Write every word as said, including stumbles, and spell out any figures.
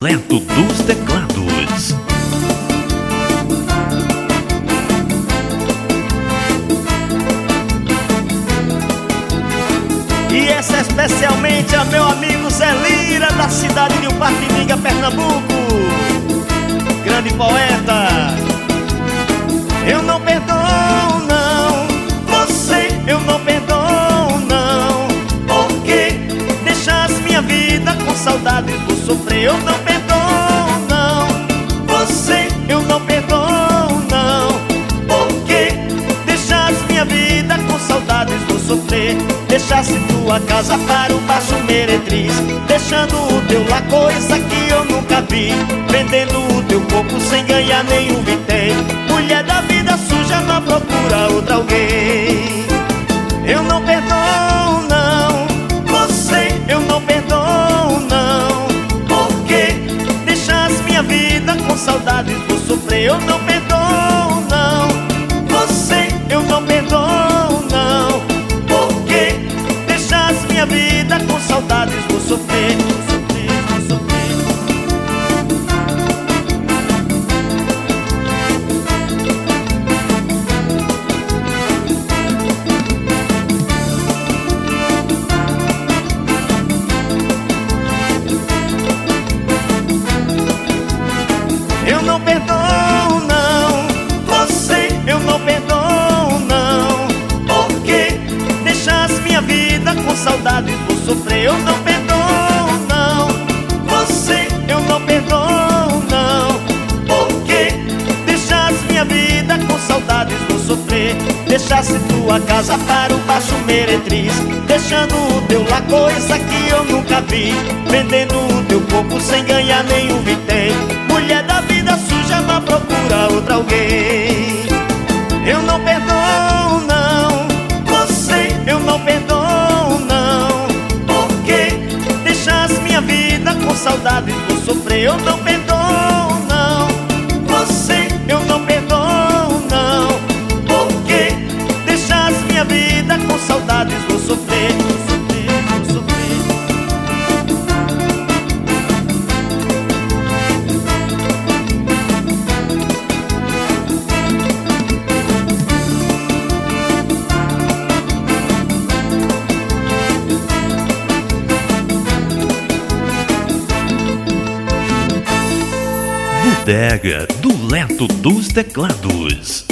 Leto dos teclados. E essa é especialmente a meu amigo Zé Lira, da cidade de Upartininga, Pernambuco. Grande poeta. Eu não perdoo, não. Você, eu não perdoo, não. Porque deixas minha vida com saudades vou sofrer. Eu não perdoo, não. Você, eu não perdoo, não. Porque deixas minha vida com saudades vou sofrer. Deixasse tua casa para o Baixo Meretriz, deixando o teu lá coisa que eu nunca vi, vendendo o teu corpo sem ganhar nenhum vintém. Mulher da vida suja, não procura outra alguém. Eu não perdoo, não. Você, eu não perdoo, não. Porque deixas minha vida com saudades vou sofrer. Eu não perdoo, não. Você, eu não perdoo, não. Porque deixas minha vida com saudades vou sofrer. Vou sofrer, vou sofrer. Eu não perdoo, não. Você, eu não perdoo, não. Porque deixas minha vida com saudades vou sofrer. Eu não perdoo, não. Você, eu não perdoo, não. Porque deixas minha vida com saudades vou sofrer. Deixasse tua casa para o Baixo Meretriz, deixando o teu lá coisa que eu nunca vi, vendendo o teu corpo sem ganhar nenhum vintém. Mulher da vida suja, não procura outra alguém. Eu não perdoo, não. Você, eu não perdoo, não. Porque deixas minha vida com saudades vou sofrer. Eu não perdoo, não. Você, eu não perdoo, não. Porque deixas minha vida com saudades vou sofrer. Vou sofrer, vou sofrer. Bodega do Leto dos Teclados.